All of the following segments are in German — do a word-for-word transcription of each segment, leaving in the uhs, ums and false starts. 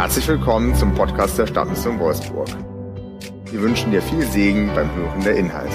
Herzlich willkommen zum Podcast der Stadtmission Wolfsburg. Wir wünschen dir viel Segen beim Hören der Inhalte.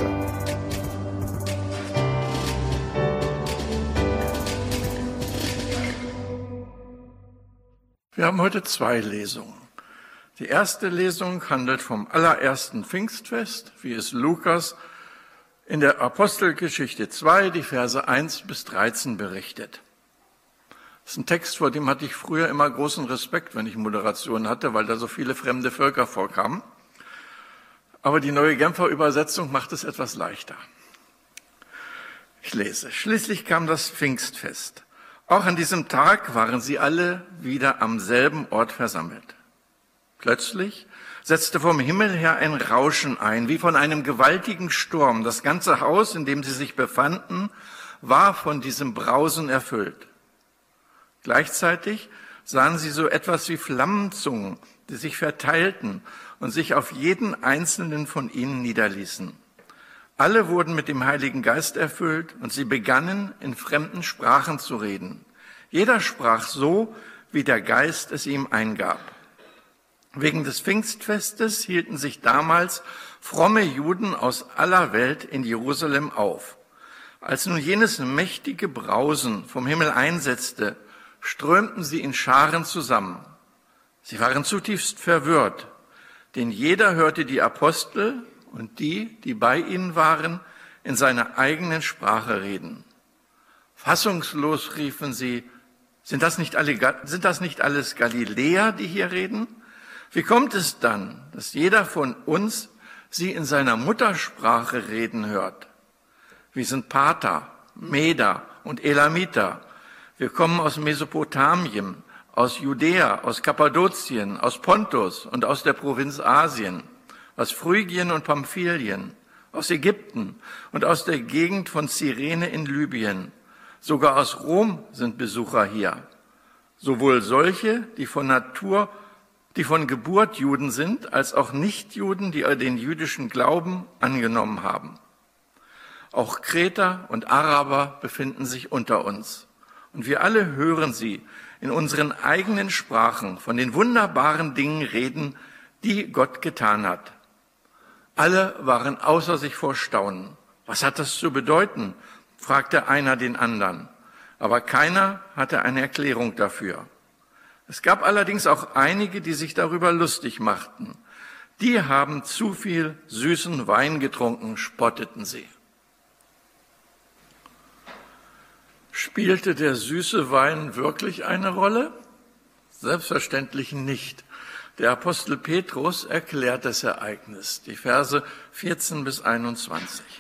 Wir haben heute zwei Lesungen. Die erste Lesung handelt vom allerersten Pfingstfest, wie es Lukas in der Apostelgeschichte zwei, die Verse eins bis dreizehn berichtet. Das ist ein Text, vor dem hatte ich früher immer großen Respekt, wenn ich Moderation hatte, weil da so viele fremde Völker vorkamen. Aber die neue Genfer Übersetzung macht es etwas leichter. Ich lese. Schließlich kam das Pfingstfest. Auch an diesem Tag waren sie alle wieder am selben Ort versammelt. Plötzlich setzte vom Himmel her ein Rauschen ein, wie von einem gewaltigen Sturm. Das ganze Haus, in dem sie sich befanden, war von diesem Brausen erfüllt. Gleichzeitig sahen sie so etwas wie Flammenzungen, die sich verteilten und sich auf jeden einzelnen von ihnen niederließen. Alle wurden mit dem Heiligen Geist erfüllt und sie begannen, in fremden Sprachen zu reden. Jeder sprach so, wie der Geist es ihm eingab. Wegen des Pfingstfestes hielten sich damals fromme Juden aus aller Welt in Jerusalem auf. Als nun jenes mächtige Brausen vom Himmel einsetzte, strömten sie in Scharen zusammen. Sie waren zutiefst verwirrt, denn jeder hörte die Apostel und die, die bei ihnen waren, in seiner eigenen Sprache reden. Fassungslos riefen sie, sind das nicht alle, sind das nicht alles Galiläer, die hier reden? Wie kommt es dann, dass jeder von uns sie in seiner Muttersprache reden hört? Wir sind Parther, Meder und Elamiter. Wir kommen aus Mesopotamien, aus Judäa, aus Kappadokien, aus Pontus und aus der Provinz Asien, aus Phrygien und Pamphylien, aus Ägypten und aus der Gegend von Cyrene in Libyen. Sogar aus Rom sind Besucher hier. Sowohl solche, die von Natur, die von Geburt Juden sind, als auch Nichtjuden, die den jüdischen Glauben angenommen haben. Auch Kreter und Araber befinden sich unter uns. Und wir alle hören sie in unseren eigenen Sprachen von den wunderbaren Dingen reden, die Gott getan hat. Alle waren außer sich vor Staunen. Was hat das zu bedeuten? Fragte einer den anderen. Aber keiner hatte eine Erklärung dafür. Es gab allerdings auch einige, die sich darüber lustig machten. Die haben zu viel süßen Wein getrunken, spotteten sie. Spielte der süße Wein wirklich eine Rolle? Selbstverständlich nicht. Der Apostel Petrus erklärt das Ereignis, die Verse vierzehn bis einundzwanzig.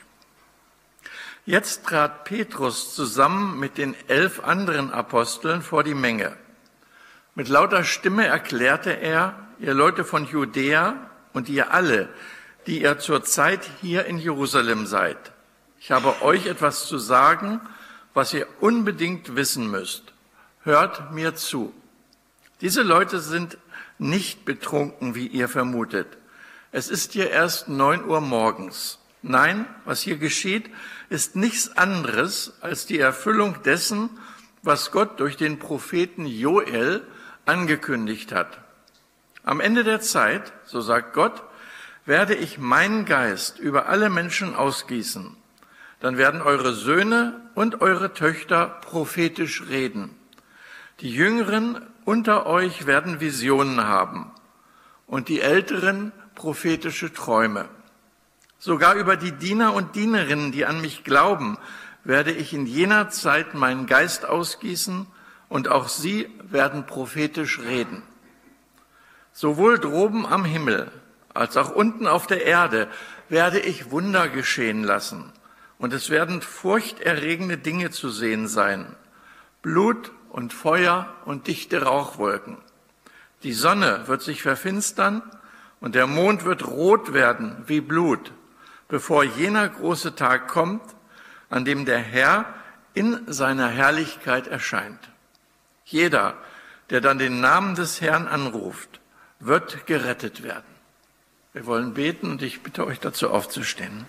Jetzt trat Petrus zusammen mit den elf anderen Aposteln vor die Menge. Mit lauter Stimme erklärte er, ihr Leute von Judäa und ihr alle, die ihr zurzeit hier in Jerusalem seid. Ich habe euch etwas zu sagen, was ihr unbedingt wissen müsst. Hört mir zu. Diese Leute sind nicht betrunken, wie ihr vermutet. Es ist hier erst neun Uhr morgens. Nein, was hier geschieht, ist nichts anderes als die Erfüllung dessen, was Gott durch den Propheten Joel angekündigt hat. Am Ende der Zeit, so sagt Gott, werde ich meinen Geist über alle Menschen ausgießen. Dann werden eure Söhne und eure Töchter prophetisch reden. Die Jüngeren unter euch werden Visionen haben und die Älteren prophetische Träume. Sogar über die Diener und Dienerinnen, die an mich glauben, werde ich in jener Zeit meinen Geist ausgießen und auch sie werden prophetisch reden. Sowohl droben am Himmel als auch unten auf der Erde werde ich Wunder geschehen lassen. Und es werden furchterregende Dinge zu sehen sein. Blut und Feuer und dichte Rauchwolken. Die Sonne wird sich verfinstern und der Mond wird rot werden wie Blut, bevor jener große Tag kommt, an dem der Herr in seiner Herrlichkeit erscheint. Jeder, der dann den Namen des Herrn anruft, wird gerettet werden. Wir wollen beten und ich bitte euch dazu aufzustehen.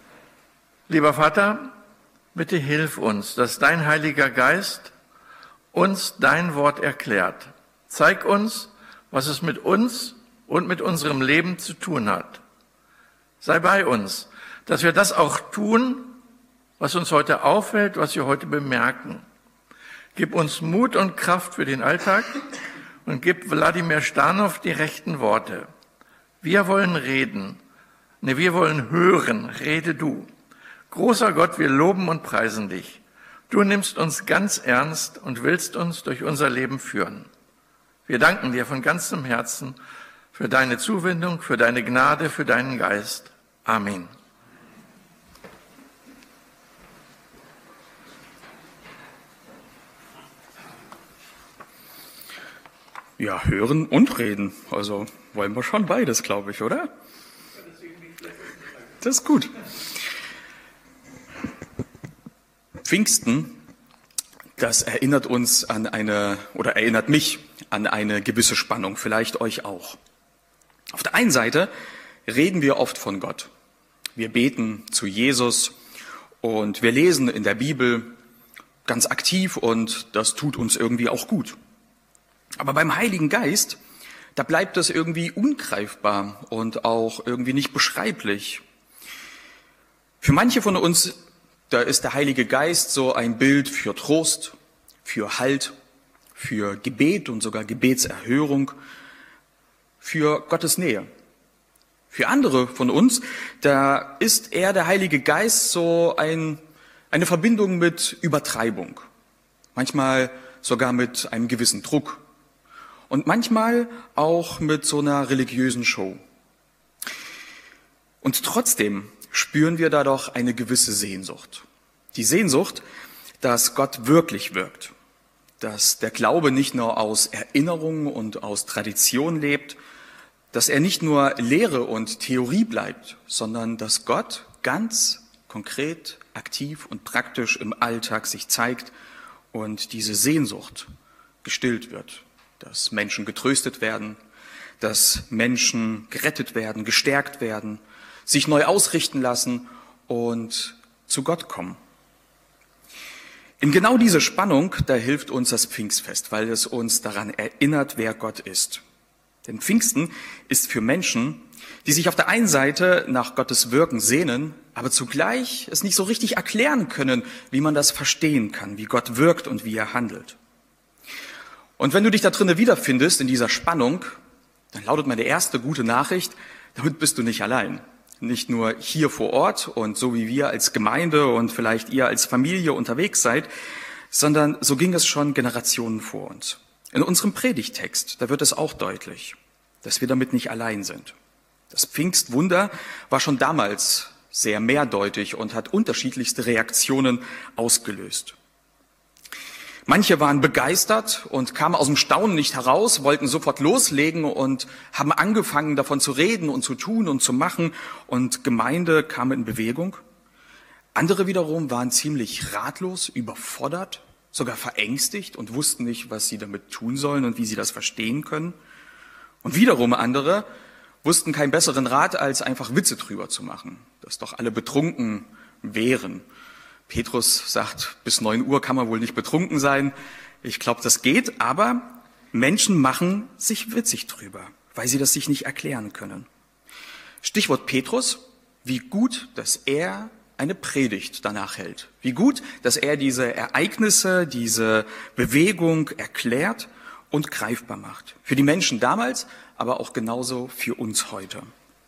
Lieber Vater, bitte hilf uns, dass dein Heiliger Geist uns dein Wort erklärt. Zeig uns, was es mit uns und mit unserem Leben zu tun hat. Sei bei uns, dass wir das auch tun, was uns heute auffällt, was wir heute bemerken. Gib uns Mut und Kraft für den Alltag und gib Wladimir Stanow die rechten Worte. Wir wollen reden, ne, wir wollen hören, rede du. Großer Gott, wir loben und preisen dich. Du nimmst uns ganz ernst und willst uns durch unser Leben führen. Wir danken dir von ganzem Herzen für deine Zuwendung, für deine Gnade, für deinen Geist. Amen. Ja, hören und reden. Also wollen wir schon beides, glaube ich, oder? Das ist gut. Pfingsten, das erinnert uns an eine, oder erinnert mich an eine gewisse Spannung, vielleicht euch auch. Auf der einen Seite reden wir oft von Gott. Wir beten zu Jesus und wir lesen in der Bibel ganz aktiv und das tut uns irgendwie auch gut. Aber beim Heiligen Geist, da bleibt das irgendwie ungreifbar und auch irgendwie nicht beschreiblich. Für manche von uns, da ist der Heilige Geist so ein Bild für Trost, für Halt, für Gebet und sogar Gebetserhörung, für Gottes Nähe. Für andere von uns, da ist eher der Heilige Geist so ein, eine Verbindung mit Übertreibung, manchmal sogar mit einem gewissen Druck. Und manchmal auch mit so einer religiösen Show. Und trotzdem spüren wir da doch eine gewisse Sehnsucht. Die Sehnsucht, dass Gott wirklich wirkt. Dass der Glaube nicht nur aus Erinnerung und aus Tradition lebt. Dass er nicht nur Lehre und Theorie bleibt, sondern dass Gott ganz konkret, aktiv und praktisch im Alltag sich zeigt und diese Sehnsucht gestillt wird. Dass Menschen getröstet werden, dass Menschen gerettet werden, gestärkt werden, sich neu ausrichten lassen und zu Gott kommen. In genau diese Spannung, da hilft uns das Pfingstfest, weil es uns daran erinnert, wer Gott ist. Denn Pfingsten ist für Menschen, die sich auf der einen Seite nach Gottes Wirken sehnen, aber zugleich es nicht so richtig erklären können, wie man das verstehen kann, wie Gott wirkt und wie er handelt. Und wenn du dich da drinnen wiederfindest, in dieser Spannung, dann lautet meine erste gute Nachricht, damit bist du nicht allein. Nicht nur hier vor Ort und so wie wir als Gemeinde und vielleicht ihr als Familie unterwegs seid, sondern so ging es schon Generationen vor uns. In unserem Predigttext, da wird es auch deutlich, dass wir damit nicht allein sind. Das Pfingstwunder war schon damals sehr mehrdeutig und hat unterschiedlichste Reaktionen ausgelöst. Manche waren begeistert und kamen aus dem Staunen nicht heraus, wollten sofort loslegen und haben angefangen, davon zu reden und zu tun und zu machen. Und Gemeinde kam in Bewegung. Andere wiederum waren ziemlich ratlos, überfordert, sogar verängstigt und wussten nicht, was sie damit tun sollen und wie sie das verstehen können. Und wiederum andere wussten keinen besseren Rat, als einfach Witze drüber zu machen, dass doch alle betrunken wären. Petrus sagt, bis neun Uhr kann man wohl nicht betrunken sein. Ich glaube, das geht, aber Menschen machen sich witzig drüber, weil sie das sich nicht erklären können. Stichwort Petrus, wie gut, dass er eine Predigt danach hält. Wie gut, dass er diese Ereignisse, diese Bewegung erklärt und greifbar macht. Für die Menschen damals, aber auch genauso für uns heute.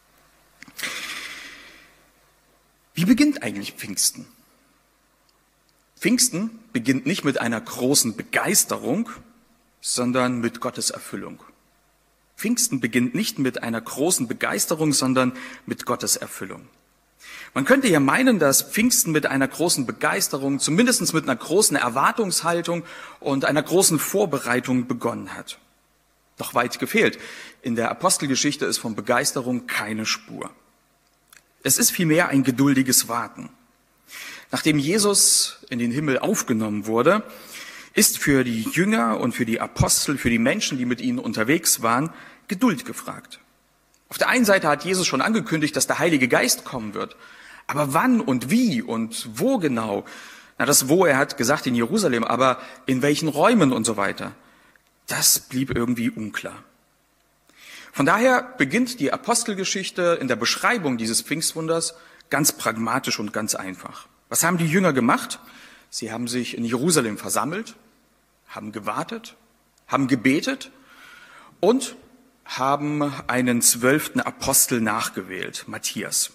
Wie beginnt eigentlich Pfingsten? Pfingsten beginnt nicht mit einer großen Begeisterung, sondern mit Gottes Erfüllung. Pfingsten beginnt nicht mit einer großen Begeisterung, sondern mit Gottes Erfüllung. Man könnte ja meinen, dass Pfingsten mit einer großen Begeisterung, zumindest mit einer großen Erwartungshaltung und einer großen Vorbereitung begonnen hat. Doch weit gefehlt. In der Apostelgeschichte ist von Begeisterung keine Spur. Es ist vielmehr ein geduldiges Warten. Nachdem Jesus in den Himmel aufgenommen wurde, ist für die Jünger und für die Apostel, für die Menschen, die mit ihnen unterwegs waren, Geduld gefragt. Auf der einen Seite hat Jesus schon angekündigt, dass der Heilige Geist kommen wird. Aber wann und wie und wo genau, Na, das Wo, er hat gesagt in Jerusalem, aber in welchen Räumen und so weiter, das blieb irgendwie unklar. Von daher beginnt die Apostelgeschichte in der Beschreibung dieses Pfingstwunders ganz pragmatisch und ganz einfach. Was haben die Jünger gemacht? Sie haben sich in Jerusalem versammelt, haben gewartet, haben gebetet und haben einen zwölften Apostel nachgewählt, Matthias.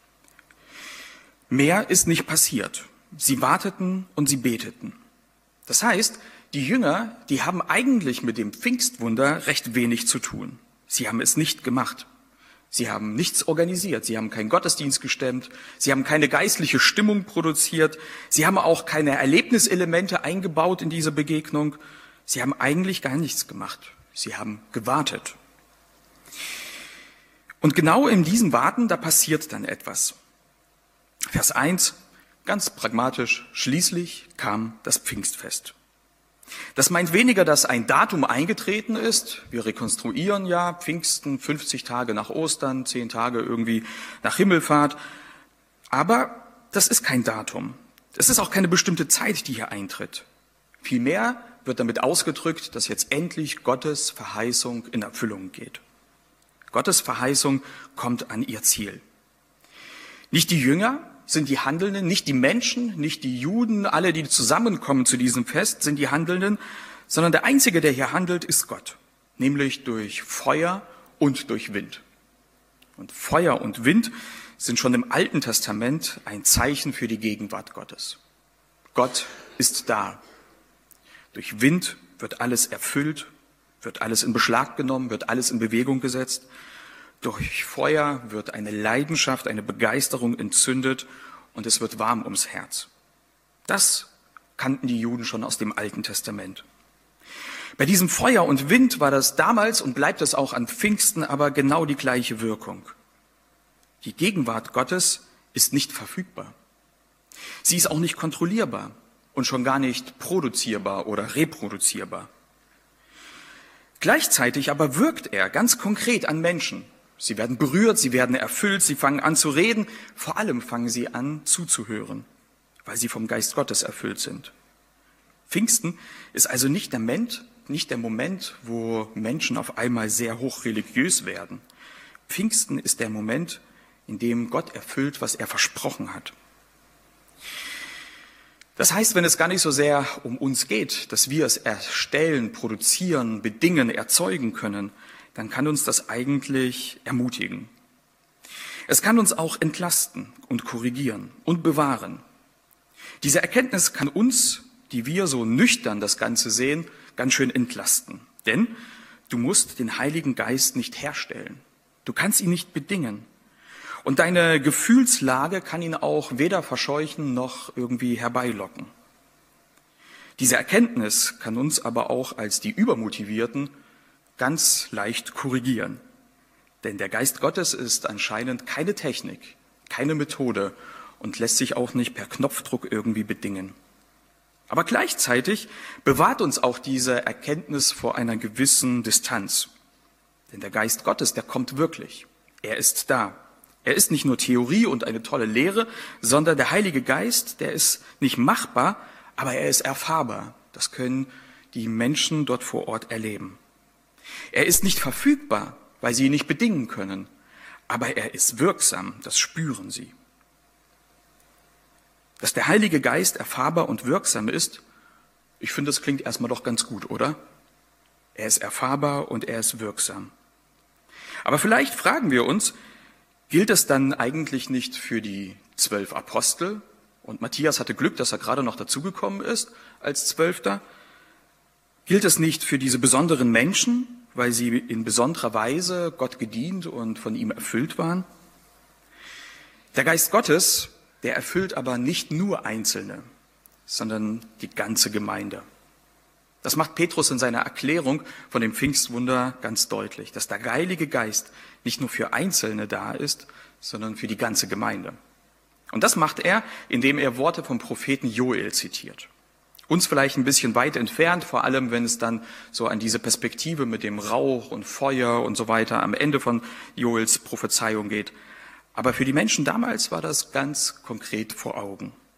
Mehr ist nicht passiert. Sie warteten und sie beteten. Das heißt, die Jünger, die haben eigentlich mit dem Pfingstwunder recht wenig zu tun. Sie haben es nicht gemacht. Sie haben nichts organisiert. Sie haben keinen Gottesdienst gestemmt. Sie haben keine geistliche Stimmung produziert. Sie haben auch keine Erlebniselemente eingebaut in diese Begegnung. Sie haben eigentlich gar nichts gemacht. Sie haben gewartet. Und genau in diesem Warten, da passiert dann etwas. Vers eins, ganz pragmatisch, schließlich kam das Pfingstfest. Das meint weniger, dass ein Datum eingetreten ist. Wir rekonstruieren ja Pfingsten, fünfzig Tage nach Ostern, zehn Tage irgendwie nach Himmelfahrt. Aber das ist kein Datum. Es ist auch keine bestimmte Zeit, die hier eintritt. Vielmehr wird damit ausgedrückt, dass jetzt endlich Gottes Verheißung in Erfüllung geht. Gottes Verheißung kommt an ihr Ziel. Nicht die Jünger sind die Handelnden, nicht die Menschen, nicht die Juden, alle, die zusammenkommen zu diesem Fest, sind die Handelnden, sondern der Einzige, der hier handelt, ist Gott, nämlich durch Feuer und durch Wind. Und Feuer und Wind sind schon im Alten Testament ein Zeichen für die Gegenwart Gottes. Gott ist da. Durch Wind wird alles erfüllt, wird alles in Beschlag genommen, wird alles in Bewegung gesetzt. Durch Feuer wird eine Leidenschaft, eine Begeisterung entzündet und es wird warm ums Herz. Das kannten die Juden schon aus dem Alten Testament. Bei diesem Feuer und Wind war das damals und bleibt es auch an Pfingsten aber genau die gleiche Wirkung. Die Gegenwart Gottes ist nicht verfügbar. Sie ist auch nicht kontrollierbar und schon gar nicht produzierbar oder reproduzierbar. Gleichzeitig aber wirkt er ganz konkret an Menschen. Sie werden berührt, sie werden erfüllt, sie fangen an zu reden, vor allem fangen sie an zuzuhören, weil sie vom Geist Gottes erfüllt sind. Pfingsten ist also nicht der Moment, nicht der Moment, wo Menschen auf einmal sehr hochreligiös werden. Pfingsten ist der Moment, in dem Gott erfüllt, was er versprochen hat. Das heißt, wenn es gar nicht so sehr um uns geht, dass wir es erstellen, produzieren, bedingen, erzeugen können, dann kann uns das eigentlich ermutigen. Es kann uns auch entlasten und korrigieren und bewahren. Diese Erkenntnis kann uns, die wir so nüchtern das Ganze sehen, ganz schön entlasten. Denn du musst den Heiligen Geist nicht herstellen. Du kannst ihn nicht bedingen. Und deine Gefühlslage kann ihn auch weder verscheuchen noch irgendwie herbeilocken. Diese Erkenntnis kann uns aber auch als die Übermotivierten ganz leicht korrigieren. Denn der Geist Gottes ist anscheinend keine Technik, keine Methode und lässt sich auch nicht per Knopfdruck irgendwie bedingen. Aber gleichzeitig bewahrt uns auch diese Erkenntnis vor einer gewissen Distanz. Denn der Geist Gottes, der kommt wirklich. Er ist da. Er ist nicht nur Theorie und eine tolle Lehre, sondern der Heilige Geist, der ist nicht machbar, aber er ist erfahrbar. Das können die Menschen dort vor Ort erleben. Er ist nicht verfügbar, weil sie ihn nicht bedingen können, aber er ist wirksam, das spüren sie. Dass der Heilige Geist erfahrbar und wirksam ist, ich finde, das klingt erstmal doch ganz gut, oder? Er ist erfahrbar und er ist wirksam. Aber vielleicht fragen wir uns, gilt es dann eigentlich nicht für die zwölf Apostel? Und Matthias hatte Glück, dass er gerade noch dazugekommen ist als Zwölfter. Gilt es nicht für diese besonderen Menschen, weil sie in besonderer Weise Gott gedient und von ihm erfüllt waren? Der Geist Gottes, der erfüllt aber nicht nur Einzelne, sondern die ganze Gemeinde. Das macht Petrus in seiner Erklärung von dem Pfingstwunder ganz deutlich, dass der Heilige Geist nicht nur für Einzelne da ist, sondern für die ganze Gemeinde. Und das macht er, indem er Worte vom Propheten Joel zitiert. Uns vielleicht ein bisschen weit entfernt, vor allem wenn es dann so an diese Perspektive mit dem Rauch und Feuer und so weiter am Ende von Joels Prophezeiung geht. Aber für die Menschen damals war das ganz konkret vor Augen.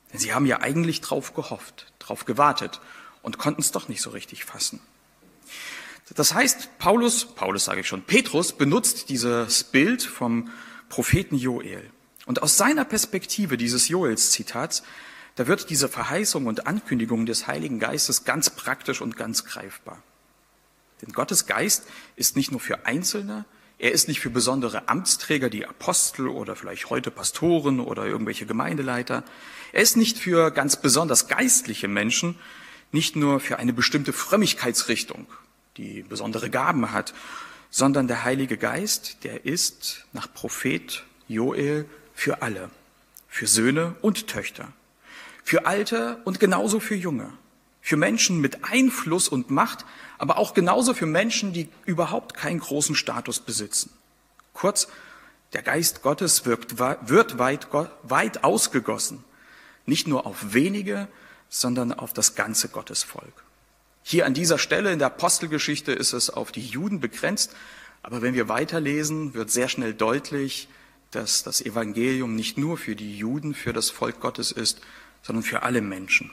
Denn sie haben ja eigentlich drauf gehofft, drauf gewartet und konnten es doch nicht so richtig fassen. Das heißt, Paulus, Paulus sage ich schon, Petrus benutzt dieses Bild vom Propheten Joel. Und aus seiner Perspektive dieses Joels-Zitats, da wird diese Verheißung und Ankündigung des Heiligen Geistes ganz praktisch und ganz greifbar. Denn Gottes Geist ist nicht nur für Einzelne, er ist nicht für besondere Amtsträger, die Apostel oder vielleicht heute Pastoren oder irgendwelche Gemeindeleiter. Er ist nicht für ganz besonders geistliche Menschen, nicht nur für eine bestimmte Frömmigkeitsrichtung, die besondere Gaben hat, sondern der Heilige Geist, der ist nach Prophet Joel für alle, für Söhne und Töchter, für Alte und genauso für Junge, für Menschen mit Einfluss und Macht, aber auch genauso für Menschen, die überhaupt keinen großen Status besitzen. Kurz, der Geist Gottes wirkt, wird weit, weit ausgegossen, nicht nur auf wenige, sondern auf das ganze Gottesvolk. Hier an dieser Stelle in der Apostelgeschichte ist es auf die Juden begrenzt, aber wenn wir weiterlesen, wird sehr schnell deutlich, dass das Evangelium nicht nur für die Juden, für das Volk Gottes ist, sondern für alle Menschen.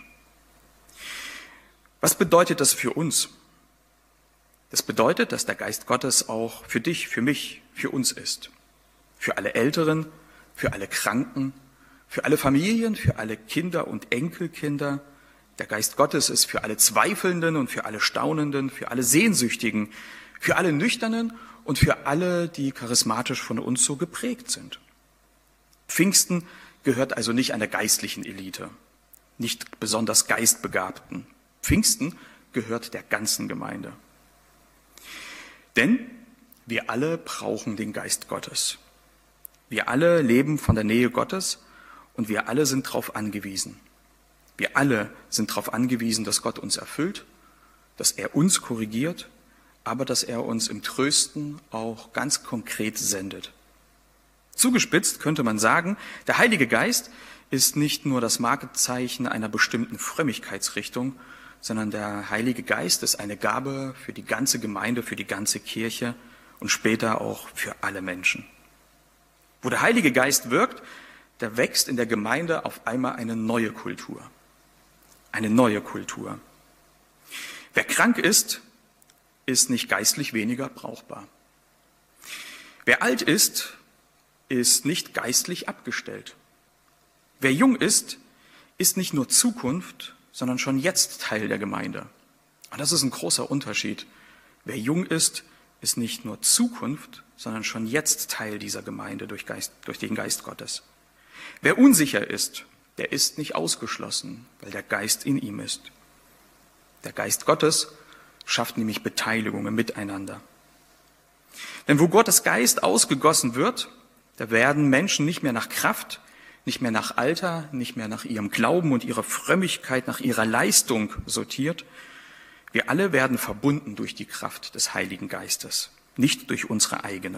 Was bedeutet das für uns? Das bedeutet, dass der Geist Gottes auch für dich, für mich, für uns ist. Für alle Älteren, für alle Kranken, für alle Familien, für alle Kinder und Enkelkinder. Der Geist Gottes ist für alle Zweifelnden und für alle Staunenden, für alle Sehnsüchtigen, für alle Nüchternen und für alle, die charismatisch von uns so geprägt sind. Pfingsten gehört also nicht einer geistlichen Elite, nicht besonders Geistbegabten. Pfingsten gehört der ganzen Gemeinde. Denn wir alle brauchen den Geist Gottes. Wir alle leben von der Nähe Gottes und wir alle sind darauf angewiesen. Wir alle sind darauf angewiesen, dass Gott uns erfüllt, dass er uns korrigiert, aber dass er uns im Trösten auch ganz konkret sendet. Zugespitzt könnte man sagen, der Heilige Geist ist nicht nur das Markenzeichen einer bestimmten Frömmigkeitsrichtung, sondern der Heilige Geist ist eine Gabe für die ganze Gemeinde, für die ganze Kirche und später auch für alle Menschen. Wo der Heilige Geist wirkt, da wächst in der Gemeinde auf einmal eine neue Kultur. Eine neue Kultur. Wer krank ist, ist nicht geistlich weniger brauchbar. Wer alt ist, ist nicht geistlich abgestellt. Wer jung ist, ist nicht nur Zukunft, sondern schon jetzt Teil der Gemeinde. Und das ist ein großer Unterschied. Wer jung ist, ist nicht nur Zukunft, sondern schon jetzt Teil dieser Gemeinde durch, Geist, durch den Geist Gottes. Wer unsicher ist, der ist nicht ausgeschlossen, weil der Geist in ihm ist. Der Geist Gottes schafft nämlich Beteiligung im Miteinander. Denn wo Gottes Geist ausgegossen wird, da werden Menschen nicht mehr nach Kraft, nicht mehr nach Alter, nicht mehr nach ihrem Glauben und ihrer Frömmigkeit, nach ihrer Leistung sortiert. Wir alle werden verbunden durch die Kraft des Heiligen Geistes, nicht durch unsere eigene.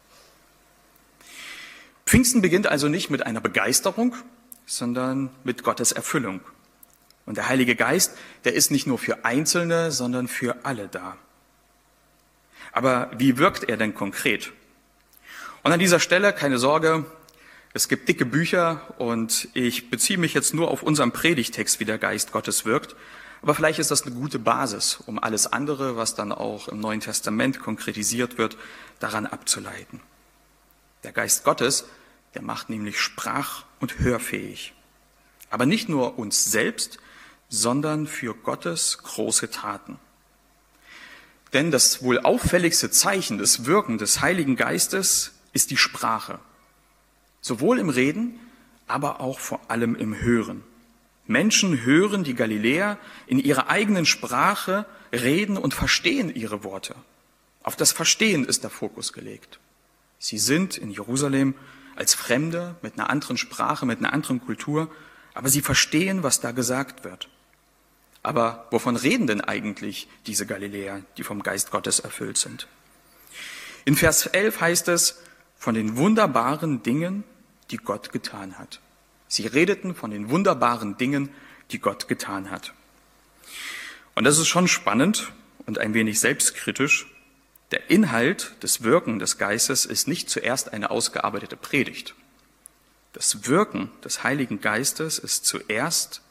Pfingsten beginnt also nicht mit einer Begeisterung, sondern mit Gottes Erfüllung. Und der Heilige Geist, der ist nicht nur für Einzelne, sondern für alle da. Aber wie wirkt er denn konkret? Und an dieser Stelle, keine Sorge, es gibt dicke Bücher und ich beziehe mich jetzt nur auf unseren Predigtext, wie der Geist Gottes wirkt. Aber vielleicht ist das eine gute Basis, um alles andere, was dann auch im Neuen Testament konkretisiert wird, daran abzuleiten. Der Geist Gottes, der macht nämlich sprach- und hörfähig. Aber nicht nur uns selbst, sondern für Gottes große Taten. Denn das wohl auffälligste Zeichen des Wirken des Heiligen Geistes ist die Sprache. Sowohl im Reden, aber auch vor allem im Hören. Menschen hören die Galiläer in ihrer eigenen Sprache reden und verstehen ihre Worte. Auf das Verstehen ist der Fokus gelegt. Sie sind in Jerusalem als Fremde mit einer anderen Sprache, mit einer anderen Kultur, aber sie verstehen, was da gesagt wird. Aber wovon reden denn eigentlich diese Galiläer, die vom Geist Gottes erfüllt sind? In Vers elf heißt es, von den wunderbaren Dingen, die Gott getan hat. Sie redeten von den wunderbaren Dingen, die Gott getan hat. Und das ist schon spannend und ein wenig selbstkritisch. Der Inhalt des Wirken des Geistes ist nicht zuerst eine ausgearbeitete Predigt. Das Wirken des Heiligen Geistes ist zuerst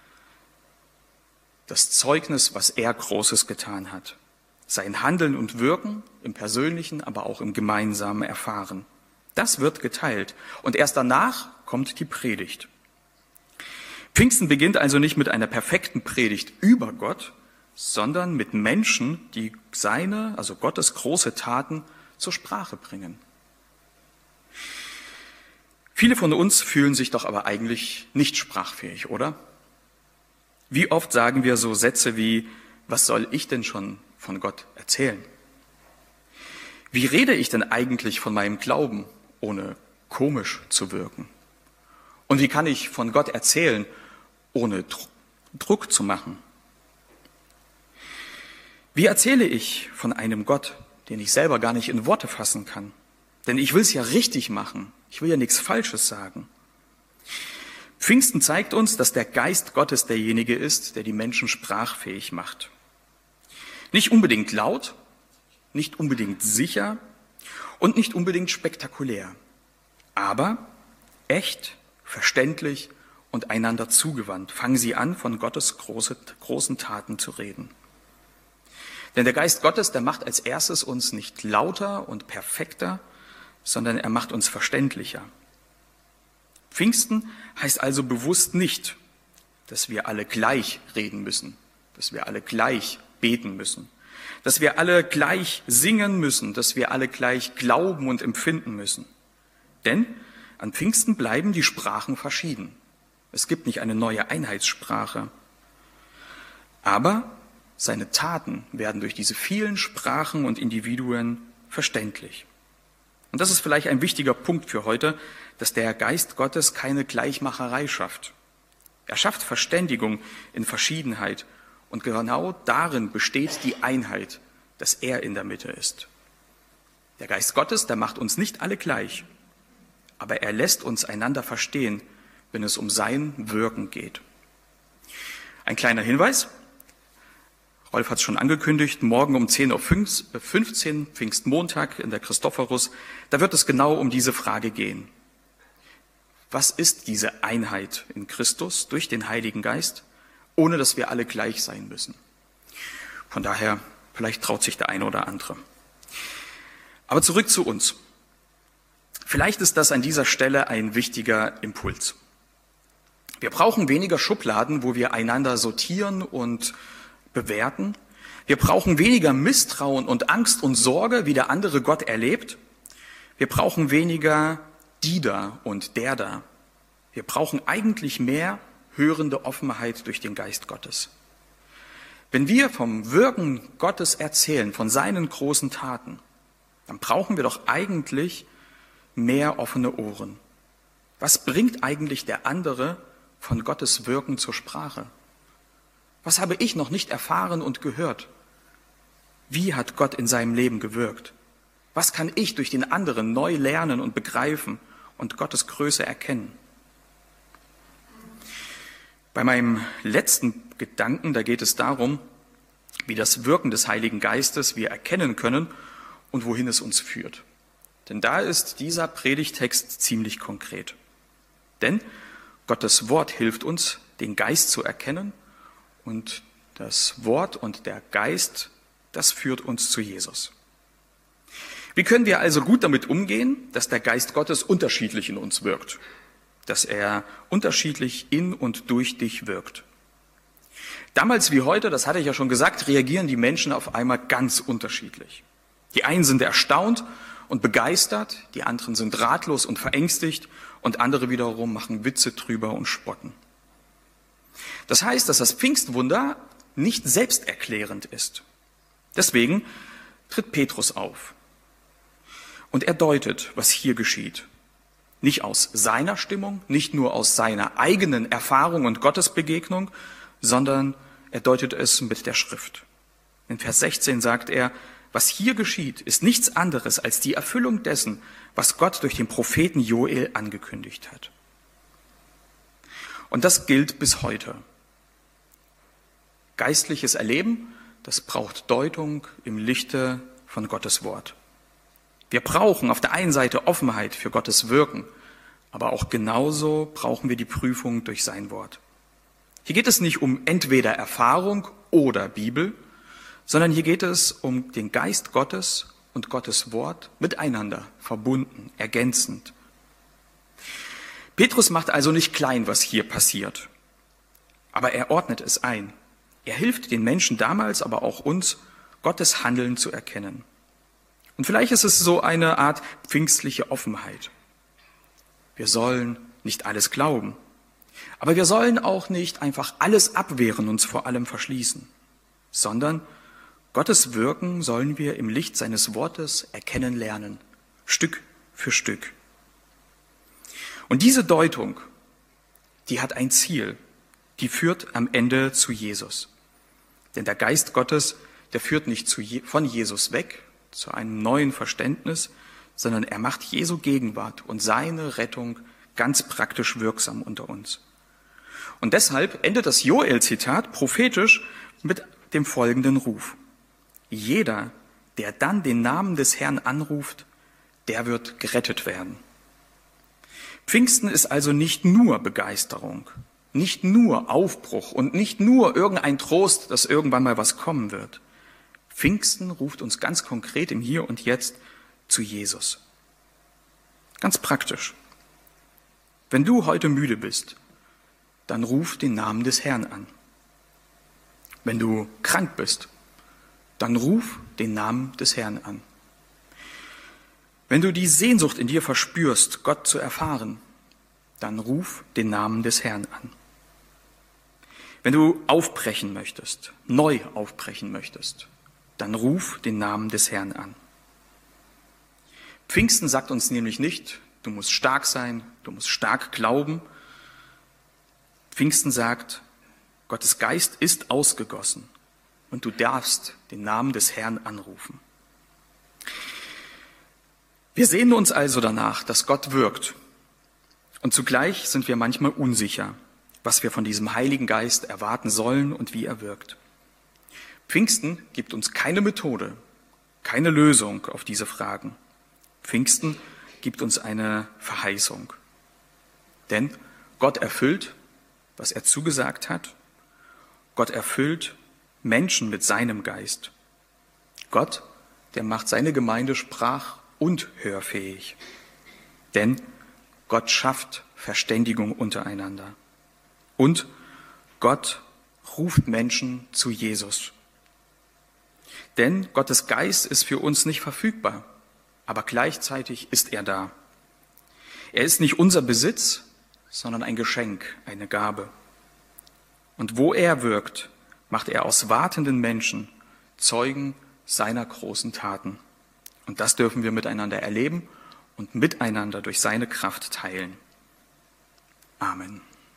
das Zeugnis, was er Großes getan hat. Sein Handeln und Wirken im Persönlichen, aber auch im gemeinsamen Erfahren. Das wird geteilt. Und erst danach kommt die Predigt. Pfingsten beginnt also nicht mit einer perfekten Predigt über Gott, sondern mit Menschen, die seine, also Gottes große Taten zur Sprache bringen. Viele von uns fühlen sich doch aber eigentlich nicht sprachfähig, oder? Wie oft sagen wir so Sätze wie, was soll ich denn schon von Gott erzählen? Wie rede ich denn eigentlich von meinem Glauben, ohne komisch zu wirken? Und wie kann ich von Gott erzählen, ohne Druck zu machen? Wie erzähle ich von einem Gott, den ich selber gar nicht in Worte fassen kann? Denn ich will es ja richtig machen. Ich will ja nichts Falsches sagen. Pfingsten zeigt uns, dass der Geist Gottes derjenige ist, der die Menschen sprachfähig macht. Nicht unbedingt laut, nicht unbedingt sicher und nicht unbedingt spektakulär, aber echt, verständlich und einander zugewandt. Fangen Sie an, von Gottes große, großen Taten zu reden. Denn der Geist Gottes, der macht als erstes uns nicht lauter und perfekter, sondern er macht uns verständlicher. Pfingsten heißt also bewusst nicht, dass wir alle gleich reden müssen, dass wir alle gleich beten müssen, dass wir alle gleich singen müssen, dass wir alle gleich glauben und empfinden müssen. Denn an Pfingsten bleiben die Sprachen verschieden. Es gibt nicht eine neue Einheitssprache. Aber seine Taten werden durch diese vielen Sprachen und Individuen verständlich. Und das ist vielleicht ein wichtiger Punkt für heute, dass der Geist Gottes keine Gleichmacherei schafft. Er schafft Verständigung in Verschiedenheit und genau darin besteht die Einheit, dass er in der Mitte ist. Der Geist Gottes, der macht uns nicht alle gleich, aber er lässt uns einander verstehen, wenn es um sein Wirken geht. Ein kleiner Hinweis. Rolf hat es schon angekündigt, morgen um zehn Uhr fünfzehn, Pfingstmontag in der Christophorus, da wird es genau um diese Frage gehen. Was ist diese Einheit in Christus durch den Heiligen Geist, ohne dass wir alle gleich sein müssen? Von daher, vielleicht traut sich der eine oder andere. Aber zurück zu uns. Vielleicht ist das an dieser Stelle ein wichtiger Impuls. Wir brauchen weniger Schubladen, wo wir einander sortieren und bewerten. Wir brauchen weniger Misstrauen und Angst und Sorge, wie der andere Gott erlebt. Wir brauchen weniger die da und der da. Wir brauchen eigentlich mehr hörende Offenheit durch den Geist Gottes. Wenn wir vom Wirken Gottes erzählen, von seinen großen Taten, dann brauchen wir doch eigentlich mehr offene Ohren. Was bringt eigentlich der andere von Gottes Wirken zur Sprache? Was habe ich noch nicht erfahren und gehört? Wie hat Gott in seinem Leben gewirkt? Was kann ich durch den anderen neu lernen und begreifen und Gottes Größe erkennen? Bei meinem letzten Gedanken, da geht es darum, wie das Wirken des Heiligen Geistes wir erkennen können und wohin es uns führt. Denn da ist dieser Predigtext ziemlich konkret. Denn Gottes Wort hilft uns, den Geist zu erkennen, und das Wort und der Geist, das führt uns zu Jesus. Wie können wir also gut damit umgehen, dass der Geist Gottes unterschiedlich in uns wirkt? Dass er unterschiedlich in und durch dich wirkt? Damals wie heute, das hatte ich ja schon gesagt, reagieren die Menschen auf einmal ganz unterschiedlich. Die einen sind erstaunt und begeistert, die anderen sind ratlos und verängstigt und andere wiederum machen Witze drüber und spotten. Das heißt, dass das Pfingstwunder nicht selbsterklärend ist. Deswegen tritt Petrus auf und er deutet, was hier geschieht. Nicht aus seiner Stimmung, nicht nur aus seiner eigenen Erfahrung und Gottesbegegnung, sondern er deutet es mit der Schrift. In Vers sechzehn sagt er, was hier geschieht, ist nichts anderes als die Erfüllung dessen, was Gott durch den Propheten Joel angekündigt hat. Und das gilt bis heute. Geistliches Erleben, das braucht Deutung im Lichte von Gottes Wort. Wir brauchen auf der einen Seite Offenheit für Gottes Wirken, Aber auch genauso brauchen wir die Prüfung durch sein Wort. Hier geht es nicht um entweder Erfahrung oder Bibel, sondern hier geht es um den Geist Gottes und Gottes Wort miteinander, verbunden, ergänzend. Petrus macht also nicht klein, was hier passiert, aber er ordnet es ein. Er hilft den Menschen damals, aber auch uns, Gottes Handeln zu erkennen. Und vielleicht ist es so eine Art pfingstliche Offenheit. Wir sollen nicht alles glauben, aber wir sollen auch nicht einfach alles abwehren, uns vor allem verschließen, sondern Gottes Wirken sollen wir im Licht seines Wortes erkennen lernen, Stück für Stück. Und diese Deutung, die hat ein Ziel, die führt am Ende zu Jesus. Denn der Geist Gottes, der führt nicht zu Je- von Jesus weg, zu einem neuen Verständnis, sondern er macht Jesu Gegenwart und seine Rettung ganz praktisch wirksam unter uns. Und deshalb endet das Joel-Zitat prophetisch mit dem folgenden Ruf. Jeder, der dann den Namen des Herrn anruft, der wird gerettet werden. Pfingsten ist also nicht nur Begeisterung, nicht nur Aufbruch und nicht nur irgendein Trost, dass irgendwann mal was kommen wird. Pfingsten ruft uns ganz konkret im Hier und Jetzt zu Jesus. Ganz praktisch. Wenn du heute müde bist, dann ruf den Namen des Herrn an. Wenn du krank bist, dann ruf den Namen des Herrn an. Wenn du die Sehnsucht in dir verspürst, Gott zu erfahren, dann ruf den Namen des Herrn an. Wenn du aufbrechen möchtest, neu aufbrechen möchtest, dann ruf den Namen des Herrn an. Pfingsten sagt uns nämlich nicht, du musst stark sein, du musst stark glauben. Pfingsten sagt, Gottes Geist ist ausgegossen und du darfst den Namen des Herrn anrufen. Wir sehnen uns also danach, dass Gott wirkt. Und zugleich sind wir manchmal unsicher, was wir von diesem Heiligen Geist erwarten sollen und wie er wirkt. Pfingsten gibt uns keine Methode, keine Lösung auf diese Fragen. Pfingsten gibt uns eine Verheißung. Denn Gott erfüllt, was er zugesagt hat. Gott erfüllt Menschen mit seinem Geist. Gott, der macht seine Gemeinde sprach- und hörfähig. Denn Gott schafft Verständigung untereinander. Und Gott ruft Menschen zu Jesus. Denn Gottes Geist ist für uns nicht verfügbar, aber gleichzeitig ist er da. Er ist nicht unser Besitz, sondern ein Geschenk, eine Gabe. Und wo er wirkt, macht er aus wartenden Menschen Zeugen seiner großen Taten. Und das dürfen wir miteinander erleben und miteinander durch seine Kraft teilen. Amen.